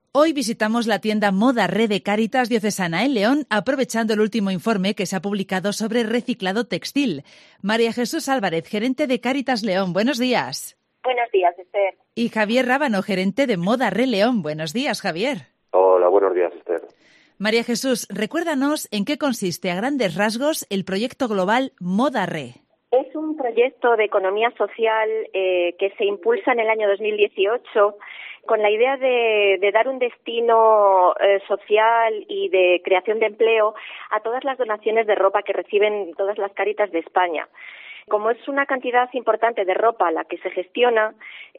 Hoy visitamos la tienda Moda Re de Cáritas Diocesana en León, aprovechando el último informe que se ha publicado sobre reciclado textil. María Jesús Álvarez, gerente de Cáritas León, buenos días. Buenos días, Esther. Y Javier Rábano, gerente de Moda Re León. Buenos días, Javier. Hola, buenos días, Esther. María Jesús, recuérdanos en qué consiste a grandes rasgos el proyecto global Moda Re. Es un proyecto de economía social que se impulsa en el año 2018 con la idea de dar un destino social y de creación de empleo a todas las donaciones de ropa que reciben todas las Cáritas de España. Como es una cantidad importante de ropa la que se gestiona,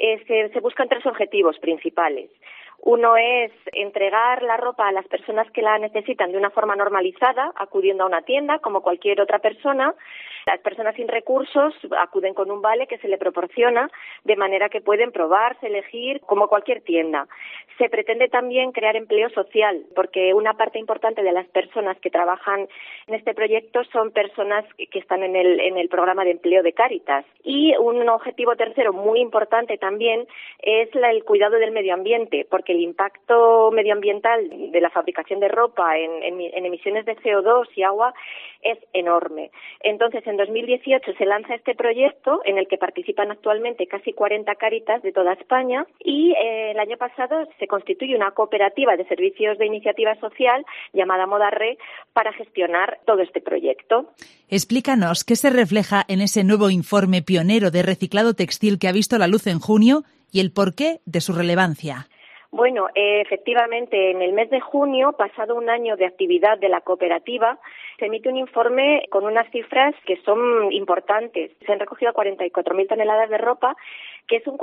se buscan tres objetivos principales. Uno es entregar la ropa a las personas que la necesitan de una forma normalizada, acudiendo a una tienda como cualquier otra persona. Las personas sin recursos acuden con un vale que se le proporciona, de manera que pueden probarse, elegir, como cualquier tienda. Se pretende también crear empleo social, porque una parte importante de las personas que trabajan en este proyecto son personas que están en el programa de empleo de Cáritas. Y un objetivo tercero muy importante también es el cuidado del medio ambiente, porque el impacto medioambiental de la fabricación de ropa en emisiones de CO2 y agua es enorme. Entonces, en 2018 se lanza este proyecto en el que participan actualmente casi 40 Cáritas de toda España y el año pasado se constituye una cooperativa de servicios de iniciativa social llamada Moda Re para gestionar todo este proyecto. Explícanos qué se refleja en ese nuevo informe pionero de reciclado textil que ha visto la luz en junio y el porqué de su relevancia. Bueno, efectivamente, en el mes de junio, pasado un año de actividad de la cooperativa, se emite un informe con unas cifras que son importantes. Se han recogido 44.000 toneladas de ropa, que es un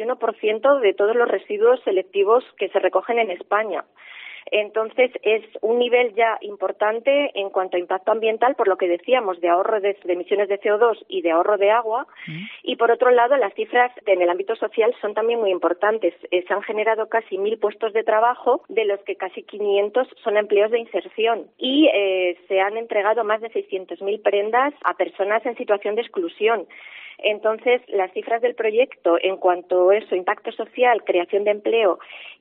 41% de todos los residuos selectivos que se recogen en España. Entonces, es un nivel ya importante en cuanto a impacto ambiental, por lo que decíamos, de ahorro de emisiones de CO2 y de ahorro de agua. Y, por otro lado, las cifras en el ámbito social son también muy importantes. Se han generado casi 1.000 puestos de trabajo, de los que casi 500 son empleos de inserción. Y se han entregado más de 600.000 prendas a personas en situación de exclusión. Entonces, las cifras del proyecto en cuanto a eso, impacto social, creación de empleo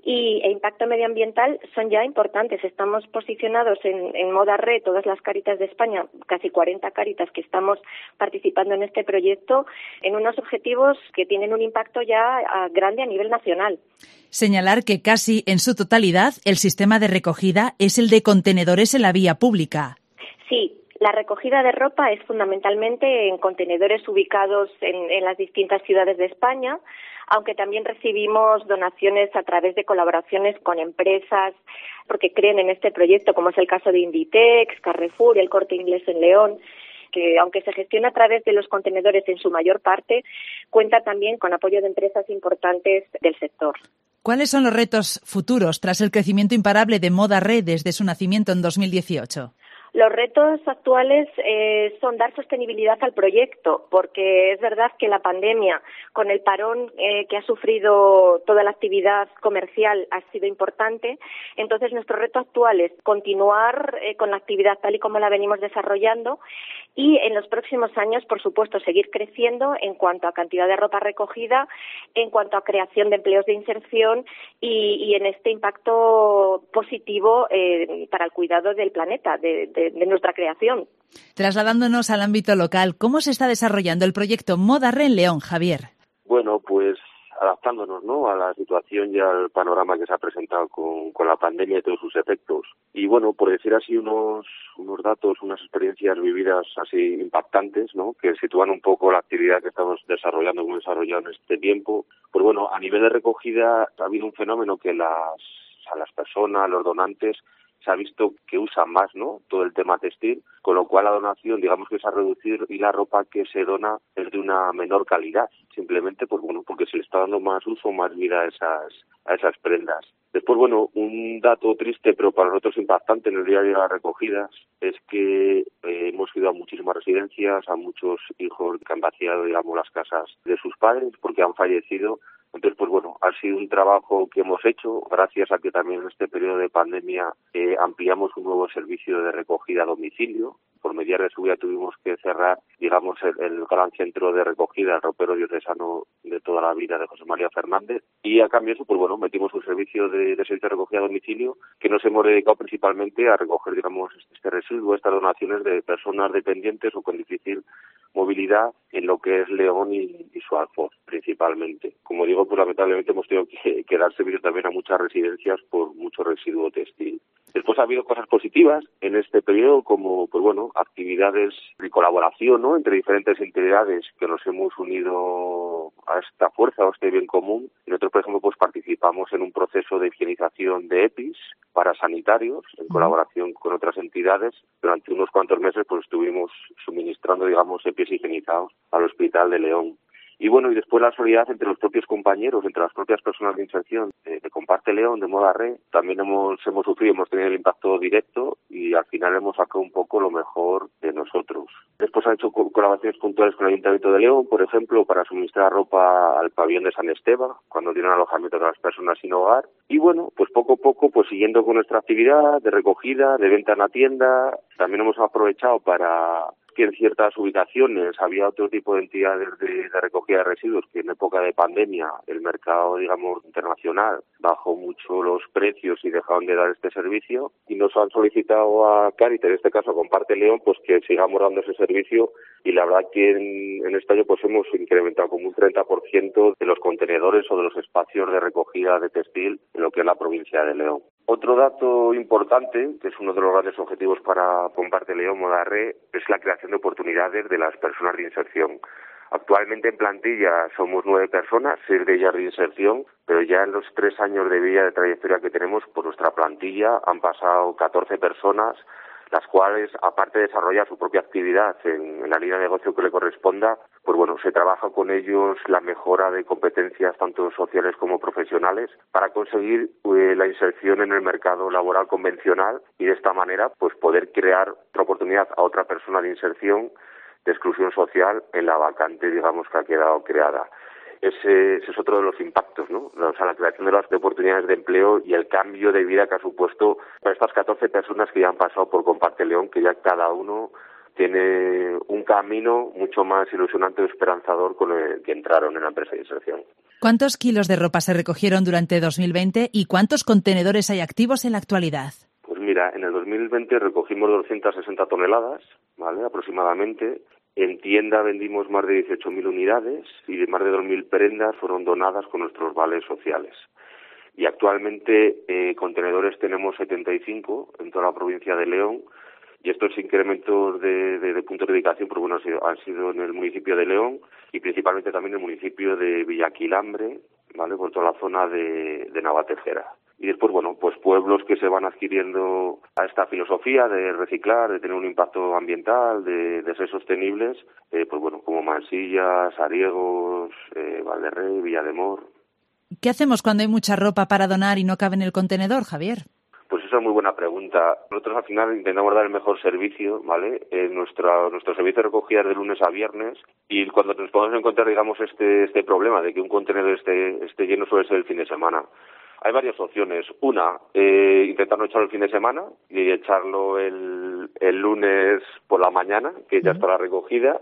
e impacto medioambiental son ya importantes. Estamos posicionados en Moda Re, todas las Cáritas de España, casi 40 Cáritas que estamos participando en este proyecto, en unos objetivos que tienen un impacto ya grande a nivel nacional. Señalar que casi en su totalidad el sistema de recogida es el de contenedores en la vía pública. Sí. La recogida de ropa es fundamentalmente en contenedores ubicados en las distintas ciudades de España, aunque también recibimos donaciones a través de colaboraciones con empresas porque creen en este proyecto, como es el caso de Inditex, Carrefour, el Corte Inglés en León, que aunque se gestiona a través de los contenedores en su mayor parte, cuenta también con apoyo de empresas importantes del sector. ¿Cuáles son los retos futuros tras el crecimiento imparable de Moda Re desde su nacimiento en 2018? Los retos actuales son dar sostenibilidad al proyecto, porque es verdad que la pandemia, con el parón que ha sufrido toda la actividad comercial, ha sido importante. Entonces, nuestro reto actual es continuar con la actividad tal y como la venimos desarrollando y en los próximos años, por supuesto, seguir creciendo en cuanto a cantidad de ropa recogida, en cuanto a creación de empleos de inserción y en este impacto positivo para el cuidado del planeta, de nuestra creación. Trasladándonos al ámbito local, ¿cómo se está desarrollando el proyecto Moda Re en León, Javier? Bueno, pues adaptándonos, ¿no?, a la situación y al panorama que se ha presentado con la pandemia y todos sus efectos. Y bueno, por decir así unos datos, unas experiencias vividas así impactantes, ¿no?, que sitúan un poco la actividad que estamos desarrollando, que hemos desarrollado en este tiempo. Pues bueno, a nivel de recogida ha habido un fenómeno que las personas, los donantes, se ha visto que usan más, ¿no?, todo el tema textil, con lo cual la donación, digamos que es a reducir y la ropa que se dona es de una menor calidad, simplemente porque se le está dando más uso, más vida a esas prendas. Después, bueno, un dato triste, pero para nosotros impactante en el día de las recogidas, es que hemos ido a muchísimas residencias, a muchos hijos que han vaciado, digamos, las casas de sus padres porque han fallecido Entonces, pues bueno, ha sido un trabajo que hemos hecho gracias a que también en este periodo de pandemia ampliamos un nuevo servicio de recogida a domicilio. Por medidas de seguridad tuvimos que cerrar, digamos, el gran centro de recogida, el ropero diocesano de toda la vida de José María Fernández. Y a cambio de eso, pues bueno, metimos un servicio de servicio de recogida a domicilio que nos hemos dedicado principalmente a recoger, digamos, este residuo, estas donaciones de personas dependientes o con difícil movilidad en lo que es León y su Alfoz, principalmente. Como digo, pues lamentablemente hemos tenido que dar servicio también a muchas residencias por mucho residuo textil. Después ha habido cosas positivas en este periodo, como, pues bueno, actividades de colaboración, ¿no?, entre diferentes entidades que nos hemos unido a esta fuerza o a este bien común. Y nosotros, por ejemplo, pues participamos en un proceso de higienización de EPIs para sanitarios, en colaboración con otras entidades. Durante unos cuantos meses, pues estuvimos suministrando, digamos, EPIs higienizados al Hospital de León. Y bueno, y después la solidaridad entre los propios compañeros, entre las propias personas de inserción de Comparte León, de Moda Re, también hemos sufrido, hemos tenido el impacto directo y al final hemos sacado un poco lo mejor de nosotros. Después han hecho colaboraciones puntuales con el Ayuntamiento de León, por ejemplo, para suministrar ropa al pabellón de San Esteban, cuando dieron alojamiento a las personas sin hogar. Y bueno, pues poco a poco, pues siguiendo con nuestra actividad de recogida, de venta en la tienda, también hemos aprovechado para que en ciertas ubicaciones había otro tipo de entidades de recogida de residuos que en época de pandemia el mercado, digamos, internacional bajó mucho los precios y dejaron de dar este servicio y nos han solicitado a Cáritas, en este caso a Comparte León, pues que sigamos dando ese servicio y la verdad que en este año pues hemos incrementado como un 30% de los contenedores o de los espacios de recogida de textil en lo que es la provincia de León. Otro dato importante, que es uno de los grandes objetivos para Comparte León Moda Re, es la creación de oportunidades de las personas de inserción. Actualmente en plantilla somos 9 personas, 6 de ellas de inserción, pero ya en los 3 años de vida de trayectoria que tenemos, por nuestra plantilla han pasado 14 personas, las cuales, aparte de desarrollar su propia actividad en la línea de negocio que le corresponda, pues bueno, se trabaja con ellos la mejora de competencias tanto sociales como profesionales para conseguir la inserción en el mercado laboral convencional y de esta manera pues poder crear otra oportunidad a otra persona de inserción de exclusión social en la vacante, digamos, que ha quedado creada. Ese es otro de los impactos, ¿no? O sea, la creación de las oportunidades de empleo y el cambio de vida que ha supuesto para estas 14 personas que ya han pasado por Comparte León, que ya cada uno tiene un camino mucho más ilusionante y esperanzador con el que entraron en la empresa de inserción. ¿Cuántos kilos de ropa se recogieron durante 2020 y cuántos contenedores hay activos en la actualidad? Pues mira, en el 2020 recogimos 260 toneladas, ¿vale?, aproximadamente. En tienda vendimos más de 18.000 unidades y de más de 2.000 prendas fueron donadas con nuestros vales sociales. Y actualmente contenedores tenemos 75 en toda la provincia de León y estos incrementos de puntos de dedicación pues bueno, han sido en el municipio de León y principalmente también en el municipio de Villaquilambre, ¿vale?, por toda la zona de Navatejera. Y después, bueno, pues pueblos que se van adquiriendo a esta filosofía de reciclar, de tener un impacto ambiental, de ser sostenibles, pues bueno, como Mansillas, Ariegos, Valderrey, Villademor. ¿Qué hacemos cuando hay mucha ropa para donar y no cabe en el contenedor, Javier? Pues esa es muy buena pregunta. Nosotros al final intentamos dar el mejor servicio, ¿vale? Nuestro servicio de recogida es de lunes a viernes y cuando nos podemos encontrar, digamos, este problema de que un contenedor esté lleno suele ser el fin de semana. Hay varias opciones. Una, intentar no echarlo el fin de semana y echarlo el lunes por la mañana, que ya está la recogida.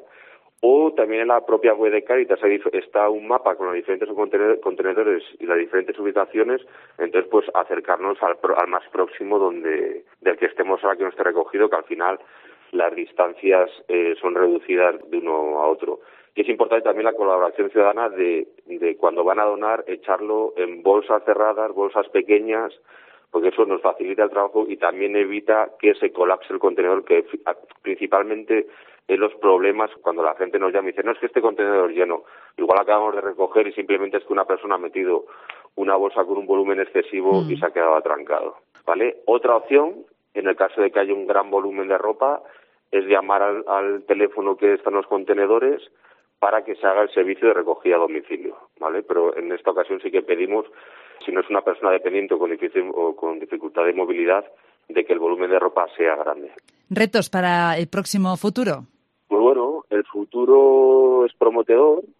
O también en la propia web de Cáritas está un mapa con los diferentes contenedores y las diferentes ubicaciones. Entonces, pues acercarnos al más próximo del que estemos ahora que no esté recogido, que al final las distancias son reducidas de uno a otro. Y es importante también la colaboración ciudadana de cuando van a donar, echarlo en bolsas cerradas, bolsas pequeñas, porque eso nos facilita el trabajo y también evita que se colapse el contenedor, que principalmente es los problemas cuando la gente nos llama y dice, no, es que este contenedor es lleno. Igual acabamos de recoger y simplemente es que una persona ha metido una bolsa con un volumen excesivo y se ha quedado atrancado, ¿vale? Otra opción, en el caso de que haya un gran volumen de ropa, es llamar al teléfono que está en los contenedores para que se haga el servicio de recogida a domicilio, ¿vale? Pero en esta ocasión sí que pedimos, si no es una persona dependiente o con dificultad de movilidad, de que el volumen de ropa sea grande. ¿Retos para el próximo futuro? Pues bueno, el futuro es prometedor.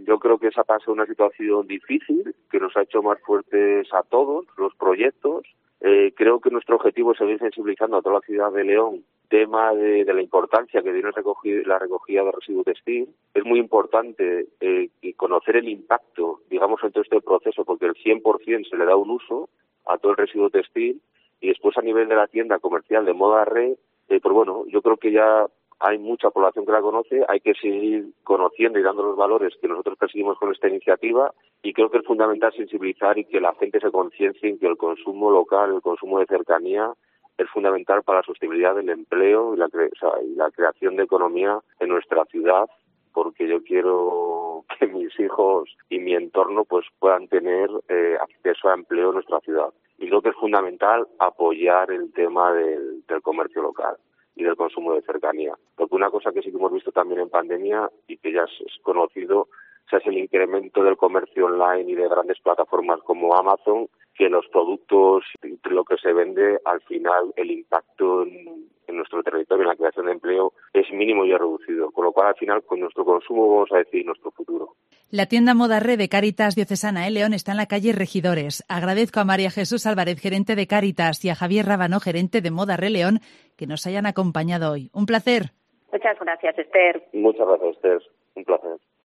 Yo creo que esa ha sido una situación difícil, que nos ha hecho más fuertes a todos los proyectos. Creo que nuestro objetivo es seguir sensibilizando a toda la ciudad de León tema de la importancia que tiene la recogida de residuo textil. Es muy importante conocer el impacto, digamos, en todo este proceso, porque el 100% se le da un uso a todo el residuo textil, y después a nivel de la tienda comercial de Moda Re, pues bueno, yo creo que ya hay mucha población que la conoce, hay que seguir conociendo y dando los valores que nosotros perseguimos con esta iniciativa, y creo que es fundamental sensibilizar y que la gente se conciencie en que el consumo local, el consumo de cercanía, es fundamental para la sostenibilidad del empleo y la creación de economía en nuestra ciudad, porque yo quiero que mis hijos y mi entorno pues puedan tener acceso a empleo en nuestra ciudad. Y creo que es fundamental apoyar el tema del comercio local y del consumo de cercanía. Porque una cosa que sí que hemos visto también en pandemia y que ya es conocido, es el incremento del comercio online y de grandes plataformas como Amazon, que los productos, lo que se vende, al final el impacto en nuestro territorio, en la creación de empleo, es mínimo y es reducido. Con lo cual, al final, con nuestro consumo vamos a decidir nuestro futuro. La tienda Moda Re de Cáritas Diocesana en León está en la calle Regidores. Agradezco a María Jesús Álvarez, gerente de Cáritas, y a Javier Rábano, gerente de Moda Re León, que nos hayan acompañado hoy. Un placer. Muchas gracias, Esther. Muchas gracias, Esther. Un placer.